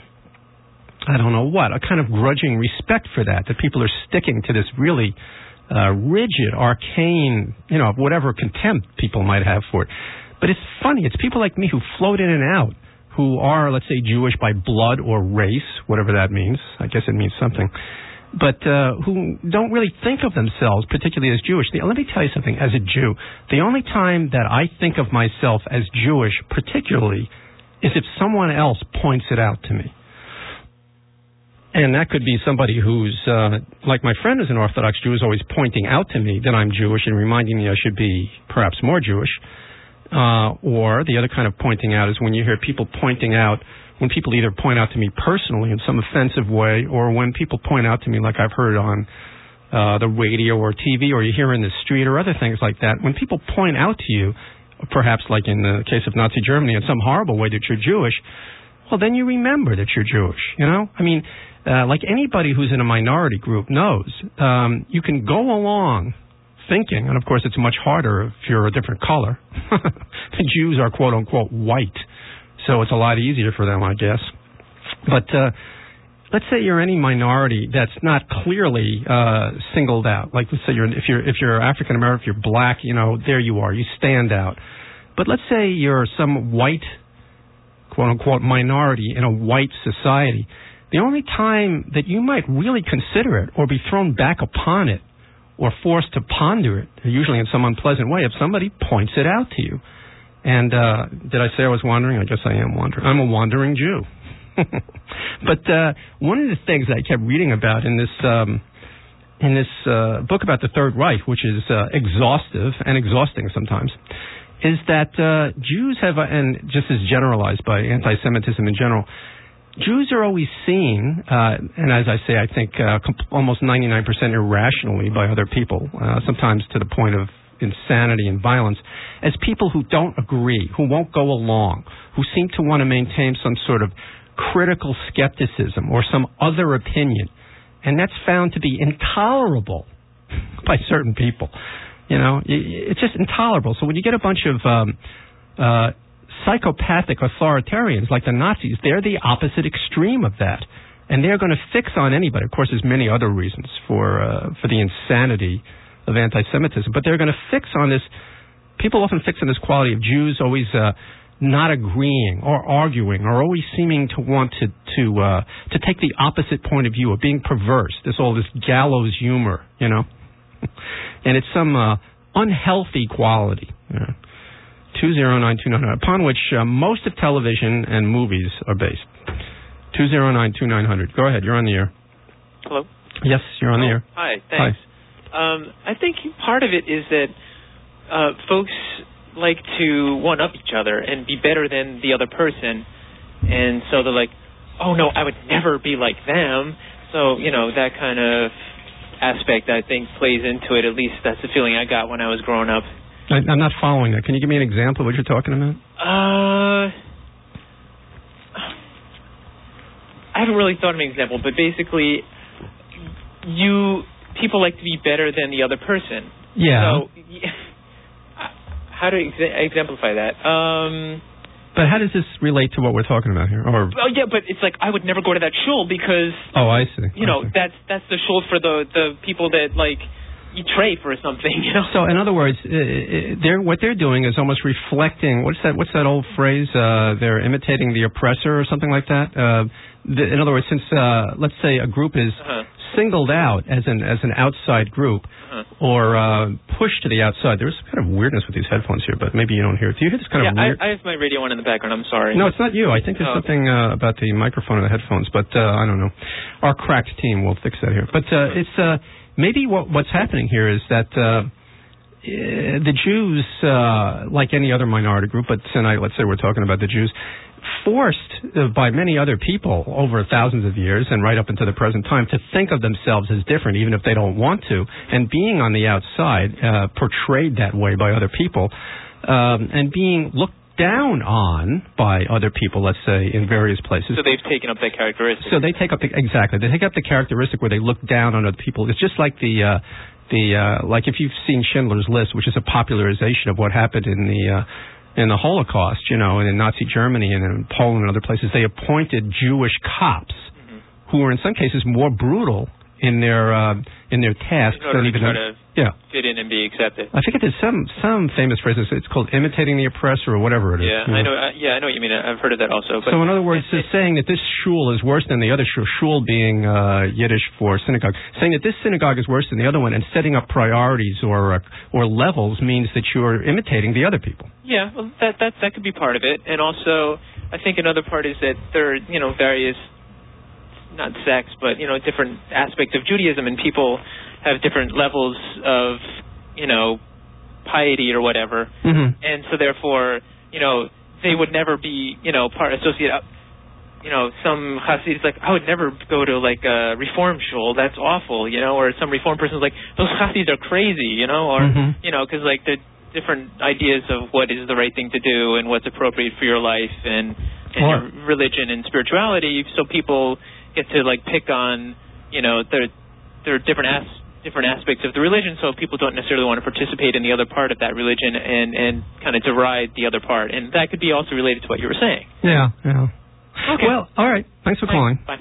I don't know what, a kind of grudging respect for that people are sticking to this really rigid, arcane, whatever contempt people might have for it. But it's funny, it's people like me who float in and out, who are, let's say, Jewish by blood or race, whatever that means. I guess it means something. But who don't really think of themselves particularly as Jewish. Let me tell you something, as a Jew, the only time that I think of myself as Jewish particularly is if someone else points it out to me. And that could be somebody who's, like my friend who's an Orthodox Jew, is always pointing out to me that I'm Jewish and reminding me I should be perhaps more Jewish. Or the other kind of pointing out is when you hear people pointing out, when people either point out to me personally in some offensive way, or when people point out to me like I've heard on the radio or TV, or you hear in the street or other things like that. When people point out to you, perhaps like in the case of Nazi Germany, in some horrible way that you're Jewish, well, then you remember that you're Jewish, I mean, like anybody who's in a minority group knows, you can go along thinking, and of course it's much harder if you're a different color. The Jews are quote-unquote white, so it's a lot easier for them, I guess. But let's say you're any minority that's not clearly singled out. Like, let's say if you're African American, if you're black, there you are, you stand out. But let's say you're some white, quote-unquote, minority in a white society. The only time that you might really consider it or be thrown back upon it or forced to ponder it, usually in some unpleasant way, if somebody points it out to you. And did I say I was wandering? I guess I am wandering. I'm a wandering Jew. But one of the things that I kept reading about in this book about the Third Reich, which is exhaustive and exhausting sometimes, is that Jews have, and just as generalized by anti-Semitism in general, Jews are always seen, and as I say, I think almost 99% irrationally by other people, sometimes to the point of insanity and violence, as people who don't agree, who won't go along, who seem to want to maintain some sort of critical skepticism or some other opinion. And that's found to be intolerable by certain people. It's just intolerable. So when you get a bunch of psychopathic authoritarians like the Nazis, they're the opposite extreme of that. And they're going to fix on anybody. Of course, there's many other reasons for the insanity of anti-Semitism, but they're going to fix on this. People often fix on this quality of Jews always not agreeing or arguing or always seeming to want to take the opposite point of view, or being perverse. There's all this gallows humor, and it's some unhealthy quality. 209-2900, upon which most of television and movies are based. 209-2900. Go ahead, you're on the air. Hello? Yes, you're on the air. Hi, thanks. I think part of it is that folks like to one-up each other and be better than the other person. And so they're like, oh, no, I would never be like them. So, that kind of aspect, I think, plays into it. At least that's the feeling I got when I was growing up. I'm not following that. Can you give me an example of what you're talking about? I haven't really thought of an example, but basically, people like to be better than the other person. Yeah. So, how to exemplify that? But how does this relate to what we're talking about here? Or yeah, but it's like I would never go to that shul because. Oh, I see. That's the shul for the people that like. trade for something, you know. So, in other words, what they're doing is almost reflecting. What's that old phrase? They're imitating the oppressor or something like that. In other words, since let's say a group is singled out as an outside group or pushed to the outside. There's kind of weirdness with these headphones here, but maybe you don't hear it. Do you hear this kind of weird? I have my radio on in the background. I'm sorry. No, it's not you. I think there's something about the microphone or the headphones, but I don't know. Our cracked team will fix that here. But it's maybe what's happening here is that the Jews, like any other minority group, but tonight let's say we're talking about the Jews, forced by many other people over thousands of years and right up into the present time to think of themselves as different, even if they don't want to, and being on the outside, portrayed that way by other people, and being looked down on by other people, let's say, in various places. So they've taken up that characteristic. So they take up exactly. They take up the characteristic where they look down on other people. It's just like like if you've seen Schindler's List, which is a popularization of what happened in the Holocaust, and in Nazi Germany and in Poland and other places. They appointed Jewish cops who were in some cases more brutal in their tasks in order than even to try to fit in and be accepted. I think it is some famous phrases. It's called imitating the oppressor or whatever it is. Yeah, I know. I know what you mean. I've heard of that also. But so in other words, saying that this shul is worse than the other shul, shul being Yiddish for synagogue, saying that this synagogue is worse than the other one, and setting up priorities or levels means that you're imitating the other people. Yeah, well, that could be part of it, and also I think another part is that there are various, not sects, but different aspects of Judaism, and people have different levels of piety or whatever, and so therefore they would never be part associated. Some Hasids like, I would never go to like a Reform shul. That's awful, or some Reform person's like, those Hasids are crazy, or because like the different ideas of what is the right thing to do and what's appropriate for your life and your religion and spirituality. So people get to like pick on there are different aspects of the religion, so people don't necessarily want to participate in the other part of that religion and kind of deride the other part, and that could be also related to what you were saying. Yeah. Okay. Well, all right. Thanks for calling. Bye.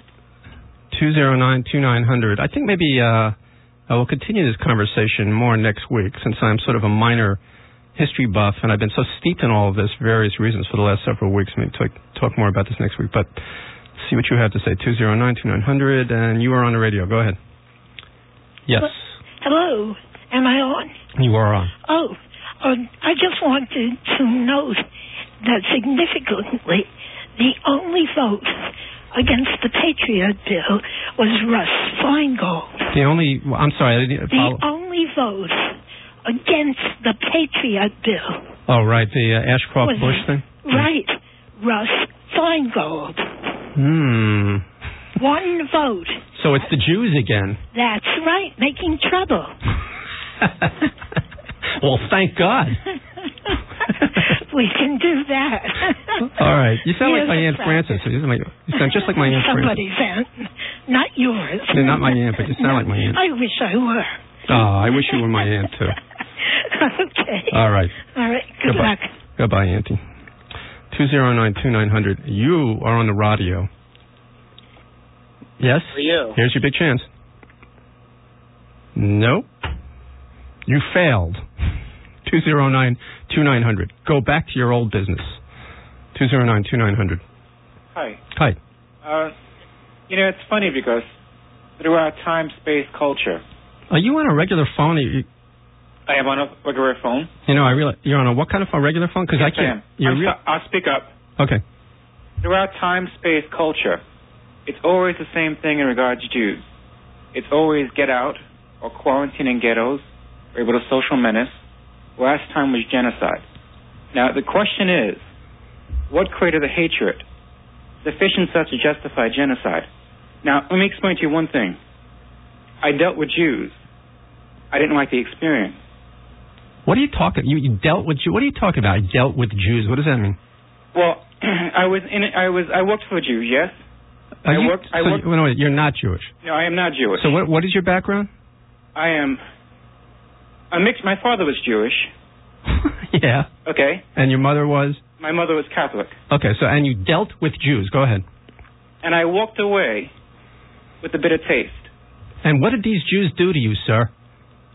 209-2900. I think maybe I will continue this conversation more next week, since I'm sort of a minor history buff and I've been so steeped in all of this for various reasons for the last several weeks. Maybe talk more about this next week, but see what you have to say. 209-2900, and you are on the radio. Go ahead. Yes. Hello. Am I on? You are on. I just wanted to note that significantly, the only vote against the Patriot Bill was Russ Feingold. I'm sorry, I didn't follow. The only vote against the Patriot Bill. Oh, right, the Ashcroft-Bush thing? Right, Russ Feingold. One vote. So it's the Jews again. That's right, making trouble. Well, thank God. We can do that. All right. You sound like my Aunt Frances. You sound just like my Aunt Frances. Somebody's aunt. Not yours. No, not my aunt, but you sound like my aunt. I wish I were. Oh, I wish you were my aunt, too. Okay. All right. Good luck. Goodbye, Auntie. 209-2900. You are on the radio. Yes? For you. Here's your big chance. Nope. You failed. 209-2900. Go back to your old business. 209-2900. Hi. Hi. It's funny because throughout time, space, culture. Are you on a regular phone? I am on a regular phone. I realize you're on a what kind of phone? Regular phone? Because yes, I can't. I'll speak up. Okay. Throughout time, space, culture, it's always the same thing in regard to Jews. It's always get out or quarantine in ghettos or able to social menace. Last time was genocide. Now, the question is, what created the hatred sufficient such to justify genocide? Now, let me explain to you one thing. I dealt with Jews. I didn't like the experience. What are you talking? You dealt with Jews? What are you talking about? I dealt with Jews. What does that mean? Well, I worked for Jews. Yes. You're not Jewish. No, I am not Jewish. So what is your background? I am a mix. My father was Jewish. Yeah. Okay. And your mother was? My mother was Catholic. Okay. So and you dealt with Jews. Go ahead. And I walked away with a bitter taste. And what did these Jews do to you, sir?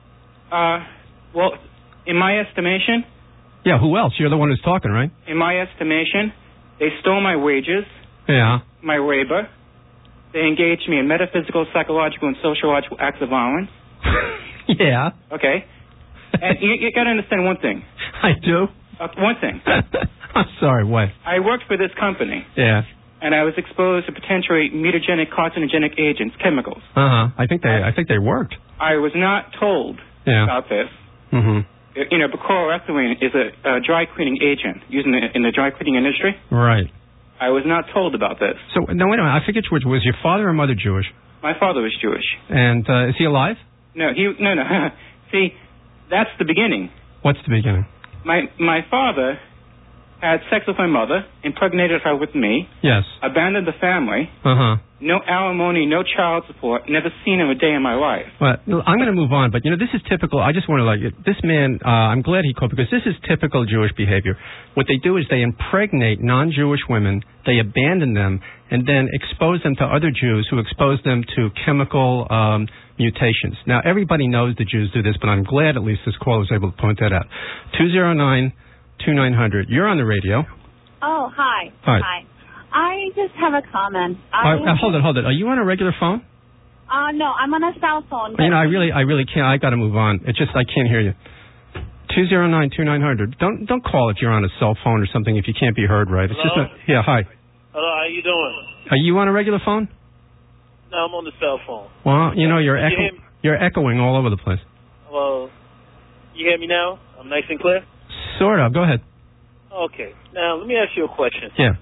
Well, in my estimation... Yeah, who else? You're the one who's talking, right? In my estimation, they stole my wages, my labor. They engaged me in metaphysical, psychological, and sociological acts of violence. Yeah. Okay. And you got to understand one thing. I do? One thing. I'm sorry, what? I worked for this company. Yeah. And I was exposed to potentially mutagenic, carcinogenic agents, chemicals. I think they worked. I was not told about this. Mm-hmm. You know, chloroethylene is a dry cleaning agent used in the dry cleaning industry. Right. I was not told about this. So, no, wait a minute. I forget which. Was your father or mother Jewish? My father was Jewish. And is he alive? No, no. See, that's the beginning. What's the beginning? My father had sex with my mother, impregnated her with me. Yes. Abandoned the family. No alimony, no child support. Never seen him a day in my life. Well, I'm going to move on, but this is typical. I just want to this man. I'm glad he called because this is typical Jewish behavior. What they do is they impregnate non-Jewish women, they abandon them, and then expose them to other Jews who expose them to chemical mutations. Now, everybody knows the Jews do this, but I'm glad at least this caller was able to point that out. 209-2900. You're on the radio. Oh, hi. Hi. I just have a comment. Hold it. Are you on a regular phone? No, I'm on a cell phone. I really can't. I got to move on. It's just I can't hear you. 209-2900. Don't call if you're on a cell phone or something if you can't be heard right. It's Hello? just yeah. Hi. Hello, how you doing? Are you on a regular phone? No, I'm on the cell phone. Well, you're echoing all over the place. Well, you hear me now? I'm nice and clear? Sort of. Go ahead. Okay. Now, let me ask you a question. Yeah.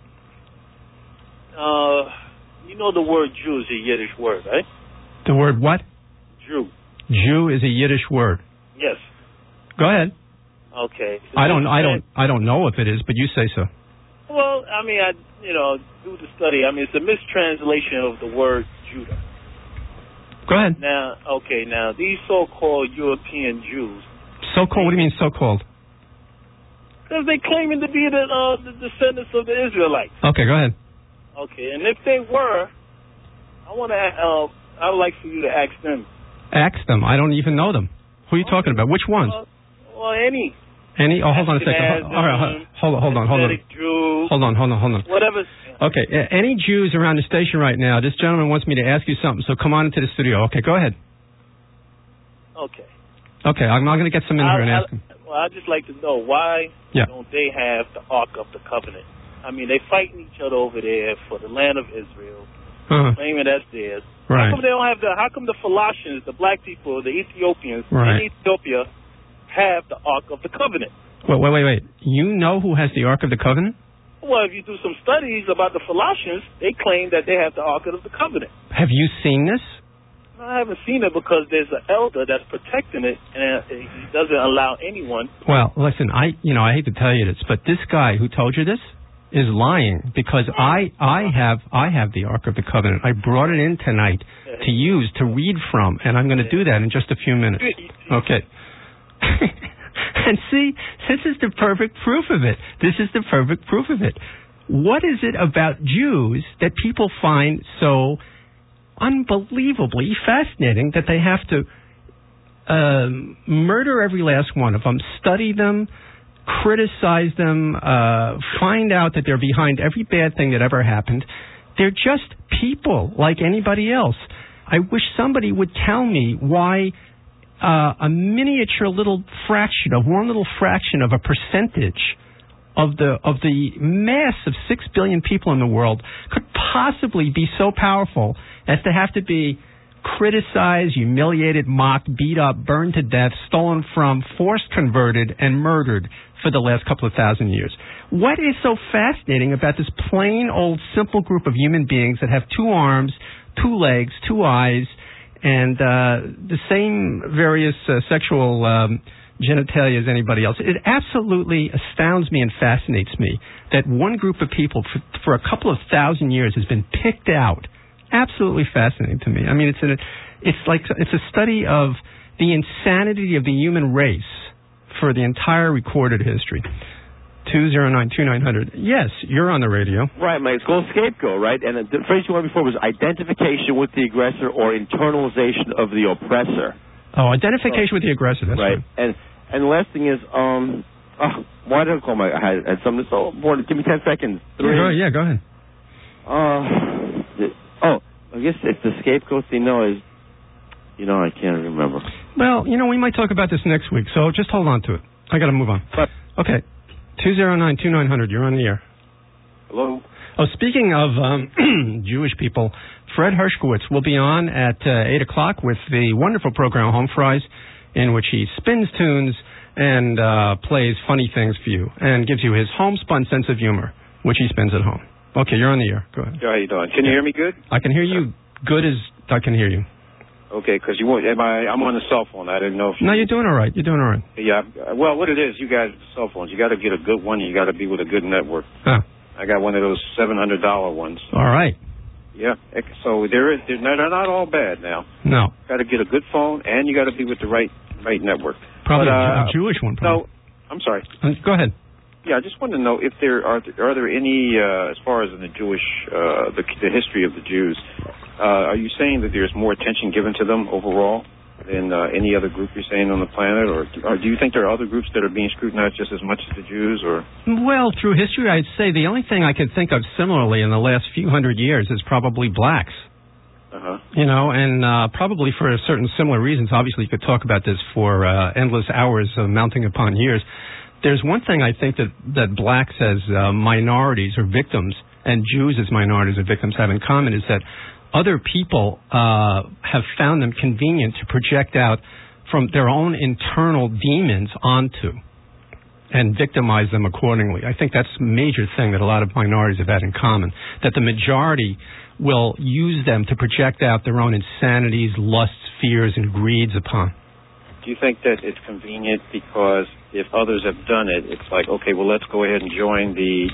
You know the word Jew is a Yiddish word, right? The word what? Jew. Jew is a Yiddish word. Yes. Go ahead. Okay. So I don't know if it is, but you say so. Well, I mean, do the study. I mean, it's a mistranslation of the word Judah. Go ahead. Now, these so-called European Jews. So-called? What do you mean so-called? Because they claiming to be the descendants of the Israelites. Okay, go ahead. Okay, and if they were, I would like for you to ask them. Ask them? I don't even know them. Who are you talking about? Which ones? Well, any. Any? Oh, hold on a second. All right, hold on. Jew. Hold on. Whatever. Okay, any Jews around the station right now, this gentleman wants me to ask you something, so come on into the studio. Okay, go ahead. Okay, I'm not going to get some in here and ask him. Well, I'd just like to know why don't they have the Ark of the Covenant? I mean, they fighting each other over there for the land of Israel, claiming that's theirs. Right. How come they don't have how come the Philistines, the black people, the Ethiopians in Ethiopia have the Ark of the Covenant? Wait. You know who has the Ark of the Covenant? Well, if you do some studies about the Philistines, they claim that they have the Ark of the Covenant. Have you seen this? I haven't seen it because there's an elder that's protecting it, and he doesn't allow anyone. Well, listen, I hate to tell you this, but this guy who told you this is lying because I have the Ark of the Covenant. I brought it in tonight to use, to read from, and I'm going to do that in just a few minutes. Okay. And see, this is the perfect proof of it. This is the perfect proof of it. What is it about Jews that people find so unbelievably fascinating that they have to murder every last one of them, study them, criticize them, find out that they're behind every bad thing that ever happened? They're just people like anybody else. I wish somebody would tell me why a miniature little fraction, one little fraction of a percentage of the mass of 6 billion people in the world could possibly be so powerful as to have to be criticized, humiliated, mocked, beat up, burned to death, stolen from, forced converted, and murdered for the last couple of thousand years. What is so fascinating about this plain old simple group of human beings that have 2 arms, 2 legs, 2 eyes, and the same various sexual genitalia as anybody else? It absolutely astounds me and fascinates me that one group of people for a couple of thousand years has been picked out. Absolutely fascinating to me. I mean, it's a study of the insanity of the human race for the entire recorded history. 209-2900. Yes, you're on the radio. Right, Mike. It's called scapegoat, right? And the phrase you went before was identification with the aggressor or internalization of the oppressor. Oh, identification with the aggressor. That's right. Fine. And the last thing is, why did I call my? I had something so important. Give me 10 seconds. 3. Yeah, go ahead. I guess if the scapegoat thing, is, I can't remember. Well, we might talk about this next week, so just hold on to it. I got to move on. Okay. 209-2900, you're on the air. Hello. Oh, speaking of Jewish people, Fred Hershkowitz will be on at 8 o'clock with the wonderful program Home Fries, in which he spins tunes and plays funny things for you and gives you his homespun sense of humor, which he spins at home. Okay, you're on the air. Go ahead. How you doing? Can you hear me good? I can hear you good as I can hear you. Okay, because I'm on the cell phone. I didn't know if No, you're doing all right. You're doing all right. Yeah. Well, what it is, you guys, cell phones, you got to get a good one. You got to be with a good network. Huh. I got one of those $700 ones. All right. Yeah. So they're not all bad now. No. Got to get a good phone, and you got to be with the right network. Probably a Jewish one. Probably. No, I'm sorry. Go ahead. Yeah, I just want to know if there are there any, as far as in the Jewish, the history of the Jews, are you saying that there's more attention given to them overall than any other group you're saying on the planet, or do you think there are other groups that are being scrutinized just as much as the Jews, or? Well, through history, I'd say the only thing I could think of similarly in the last few hundred years is probably blacks. Uh-huh. And probably for certain similar reasons. Obviously, you could talk about this for endless hours, mounting upon years. There's one thing I think that blacks as minorities or victims and Jews as minorities or victims have in common is that other people have found them convenient to project out from their own internal demons onto and victimize them accordingly. I think that's a major thing that a lot of minorities have had in common, that the majority will use them to project out their own insanities, lusts, fears, and greeds upon. Do you think that it's convenient because if others have done it, it's like, okay, well, let's go ahead and join the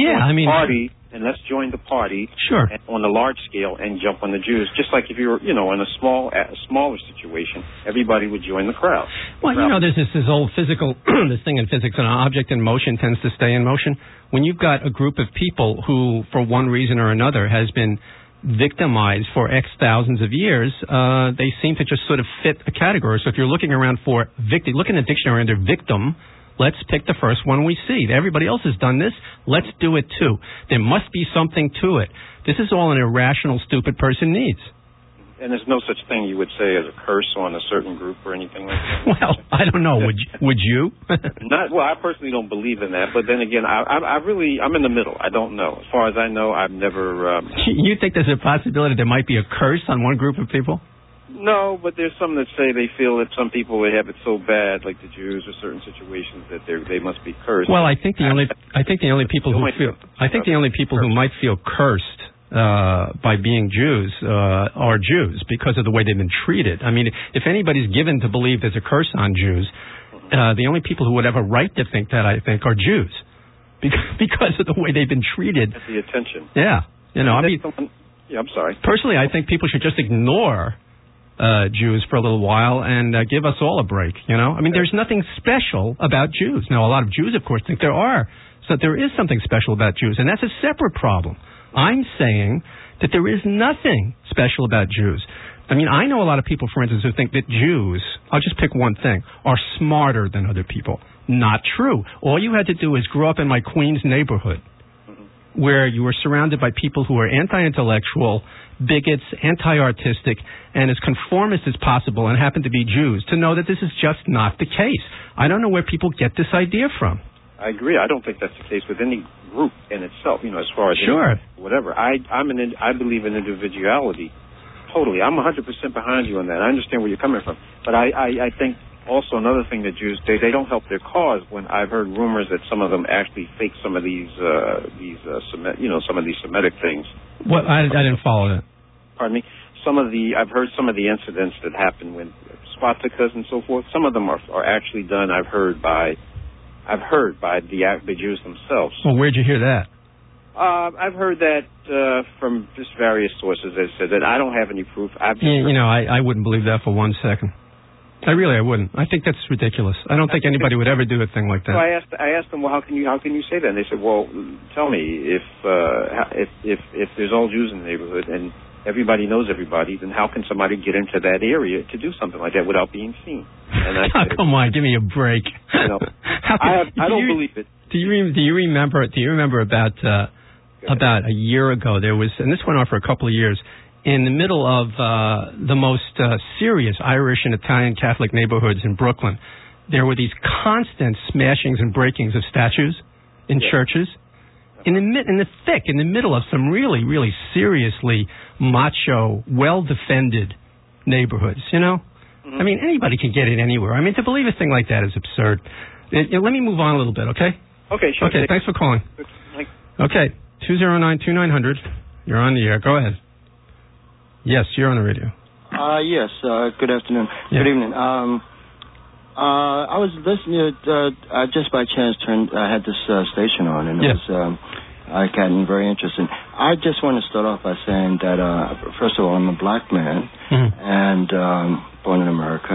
party, and let's join the party on the large scale and jump on the Jews. Just like if you were, in a smaller situation, everybody would join the crowd. Well, there's this old physical, this thing in physics, an object in motion tends to stay in motion. When you've got a group of people who, for one reason or another, has been victimized for X thousands of years, they seem to just sort of fit a category. So if you're looking around for victim, look in the dictionary under victim, let's pick the first one we see. Everybody else has done this. Let's do it too. There must be something to it. This is all an irrational, stupid person needs. And there's no such thing you would say as a curse on a certain group or anything like that? Well, I don't know. Would you? Well, I personally don't believe in that. But then again, I'm in the middle. I don't know. As far as I know, I've never... You think there's a possibility there might be a curse on one group of people? No, but there's some that say they feel that some people would have it so bad, like the Jews or certain situations, that they must be cursed. Well, I think the only people who might feel cursed by being Jews are Jews because of the way they've been treated. I mean, if anybody's given to believe there's a curse on Jews, the only people who would have a right to think that, I think, are Jews because of the way they've been treated. That's the attention. Yeah. I'm sorry. Personally, I think people should just ignore Jews for a little while and give us all a break, I mean, there's nothing special about Jews. Now, a lot of Jews, of course, think there are. So there is something special about Jews, and that's a separate problem. I'm saying that there is nothing special about Jews. I mean, I know a lot of people, for instance, who think that Jews, I'll just pick one thing, are smarter than other people. Not true. All you had to do is grow up in my Queens neighborhood, where you were surrounded by people who are anti-intellectual, bigots, anti-artistic, and as conformist as possible, and happen to be Jews, to know that this is just not the case. I don't know where people get this idea from. I agree. I don't think that's the case with any group in itself, as far as whatever. I believe in individuality. Totally. I'm 100% behind you on that. I understand where you're coming from. But I think also another thing that Jews, they don't help their cause when I've heard rumors that some of them actually fake some of these Semitic things. What? I didn't follow that. Pardon me? I've heard some of the incidents that happen with swastikas and so forth. Some of them are actually done, I've heard by the Jews themselves. Well, where'd you hear that? I've heard that from just various sources that said that. I don't have any proof. I wouldn't believe that for 1 second. I wouldn't. I think that's ridiculous. I don't think anybody would ever do a thing like that. So I asked them, well, how can you say that? And they said, well, tell me if there's all Jews in the neighborhood and everybody knows everybody, then how can somebody get into that area to do something like that without being seen? And I said, come on, give me a break. You know, I don't believe it. Do you remember about a year ago there was, and this went on for a couple of years, in the middle of the most serious Irish and Italian Catholic neighborhoods in Brooklyn, there were these constant smashings and breakings of statues in churches. In the middle of some really, really seriously macho, well-defended neighborhoods, you know? I mean, anybody can get it anywhere. I mean, to believe a thing like that is absurd. Let me move on a little bit, okay? Okay, sure. Okay, thanks for calling. Okay, 209-2900. You're on the air. Go ahead. Yes, you're on the radio. Yes, good afternoon. Yeah. Good evening. I was listening I just by chance I had this station on, and it was I gotten very interested. I just want to start off by saying that first of all, I'm a black man and born in America,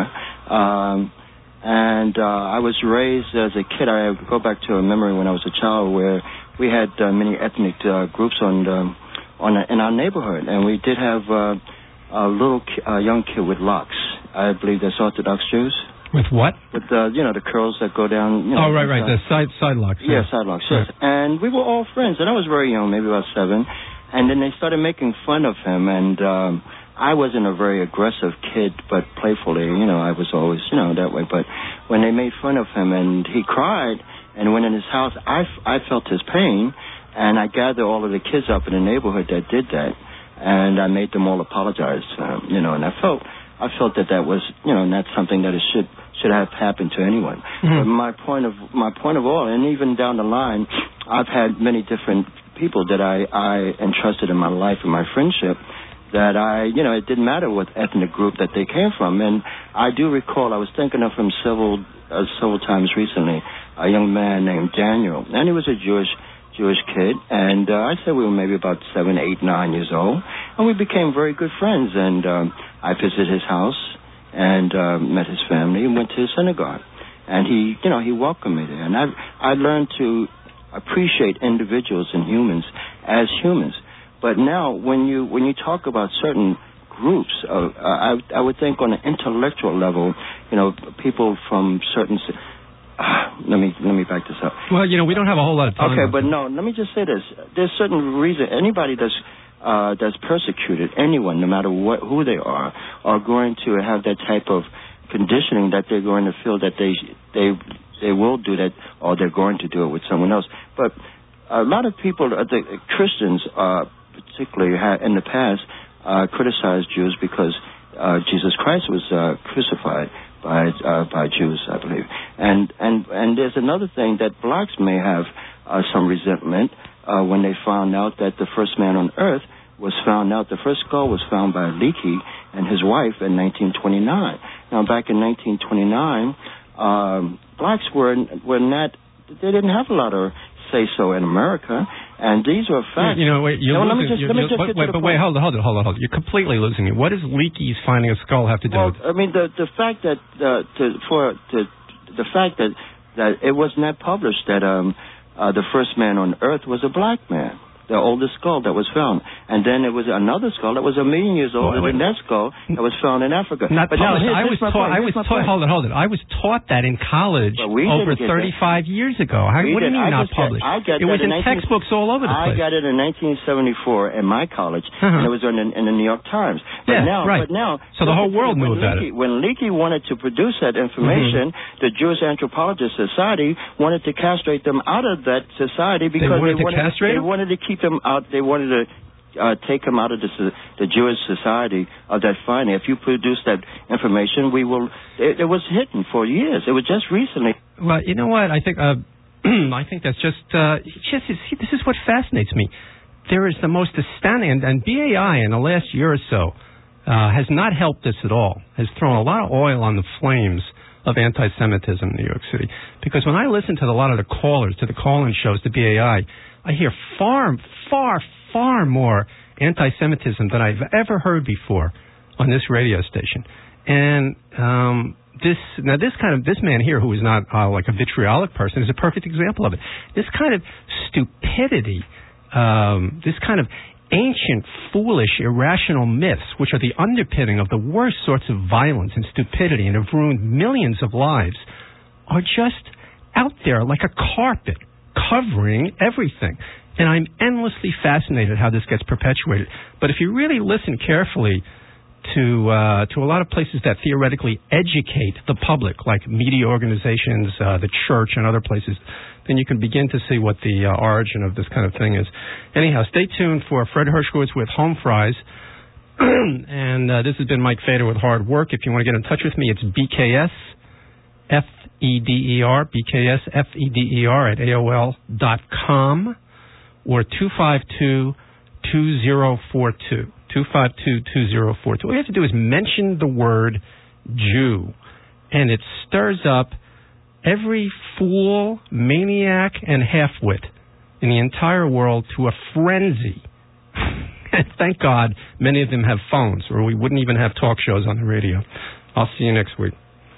and I was raised as a kid. I go back to a memory when I was a child where we had many ethnic groups in our neighborhood, and we did have a little young kid with locks. I believe that's Orthodox Jews. With what? With the curls that go down. You know, right, the side locks. Yeah, side locks. Yes. And we were all friends, and I was very young, maybe about 7. And then they started making fun of him, and I wasn't a very aggressive kid, but playfully, I was always, that way. But when they made fun of him, and he cried and went in his house, I felt his pain, and I gathered all of the kids up in the neighborhood that did that, and I made them all apologize to him, and I felt that was, not something that should have happened to anyone. But my point of all, and even down the line, I've had many different people that I entrusted in my life and my friendship that it didn't matter what ethnic group that they came from. And I do recall, I was thinking of him several times recently, a young man named Daniel, and he was a Jewish kid, and I'd say we were maybe about 7, 8, 9 years old, and we became very good friends, and I visited his house and met his family and went to his synagogue, and he welcomed me there, and I learned to appreciate individuals and humans as humans. But now when you talk about certain groups, I would think on an intellectual level, people from certain. Let me back this up. Well, we don't have a whole lot of time. Okay, but no, let me just say this. There's certain reason anybody that's persecuted, anyone, no matter who they are going to have that type of conditioning that they're going to feel that they will do that, or they're going to do it with someone else. But a lot of people, the Christians particularly, in the past criticized Jews because Jesus Christ was crucified by Jews, I believe. And there's another thing that blacks may have some resentment when they found out that the first man on earth the first skull was found by Leakey and his wife in 1929. Now, back in 1929, blacks were not, they didn't have a lot of say-so in America, and these were facts. Wait, wait, hold on. You're completely losing me. What does Leakey's finding a skull have to do with it? I mean, the fact that that it was not published that the first man on earth was a black man. The oldest skull that was found. And then there was another skull that was 1 million years older than that skull that was found in Africa. Not but published. Now, hold on. I was taught that in college over 35 years ago. What do you mean not published? It was in textbooks all over the place. I got it in 1974 in my college, and it was in the New York Times. But now, so the whole world knew about it. When Leakey wanted to produce that information, the Jewish Anthropologist Society wanted to castrate them out of that society because they wanted to keep them out. They wanted to take them out of the Jewish society of that finding. If you produce that information, we will. It was hidden for years. It was just recently. Well, you know what? I think that's just. This is what fascinates me. There is the most astounding, and BAI in the last year or so has not helped this at all. Has thrown a lot of oil on the flames of anti-Semitism in New York City. Because when I listen to a lot of the callers, to the call-in shows, to BAI, I hear far more anti-Semitism than I've ever heard before on this radio station. And this man here, who is not like a vitriolic person, is a perfect example of it. This kind of stupidity, this kind of ancient, foolish, irrational myths, which are the underpinning of the worst sorts of violence and stupidity and have ruined millions of lives, are just out there like a carpet covering everything. And I'm endlessly fascinated how this gets perpetuated. But if you really listen carefully to a lot of places that theoretically educate the public, like media organizations, the church, and other places, then you can begin to see what the origin of this kind of thing is. Anyhow, stay tuned for Fred Hershkowitz with Home Fries. And this has been Mike Feder with Hard Work. If you want to get in touch with me, it's BKSFEDER, BKSFEDER at AOL.com or 252-2042. 252-2042. All you have to do is mention the word Jew, and it stirs up every fool, maniac, and halfwit in the entire world to a frenzy. And thank God many of them have phones, or we wouldn't even have talk shows on the radio. I'll see you next week.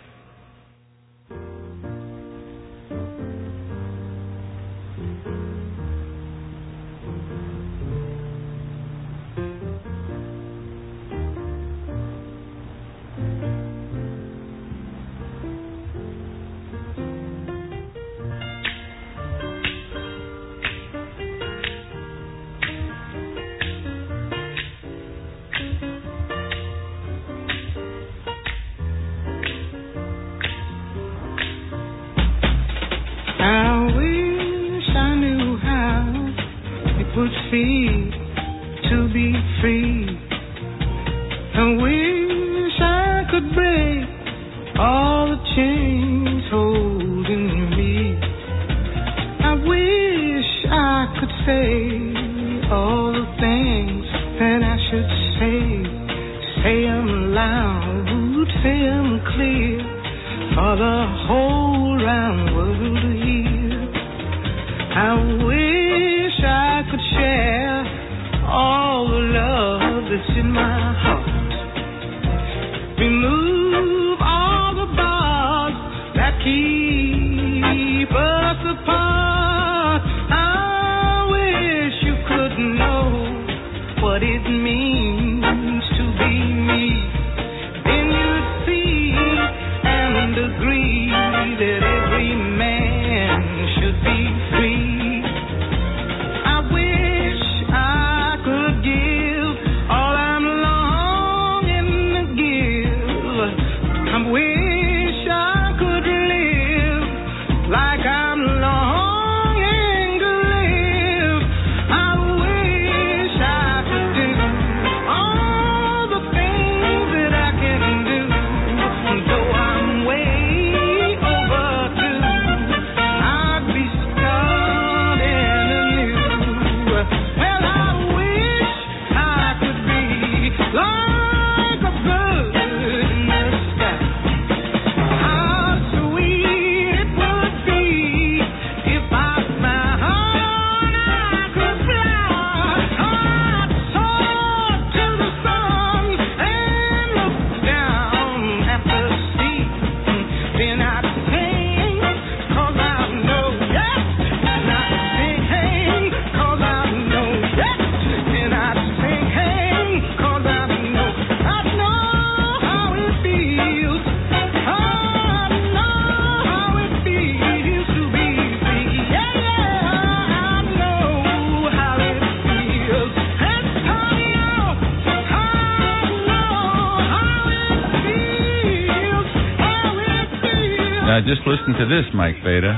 Just listen to this, Mike Feder.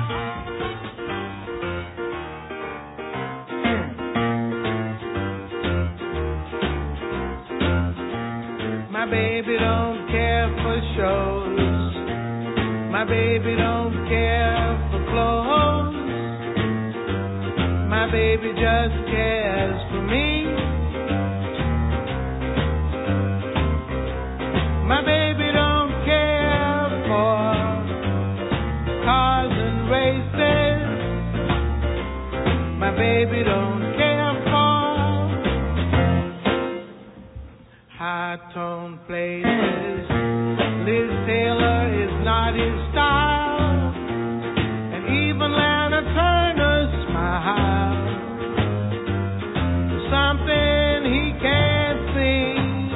My baby don't care for shows. My baby don't care for clothes. My baby just cares for me. My baby don't care for cars and races. My baby don't care for high-tone places. Liz Taylor is not his style.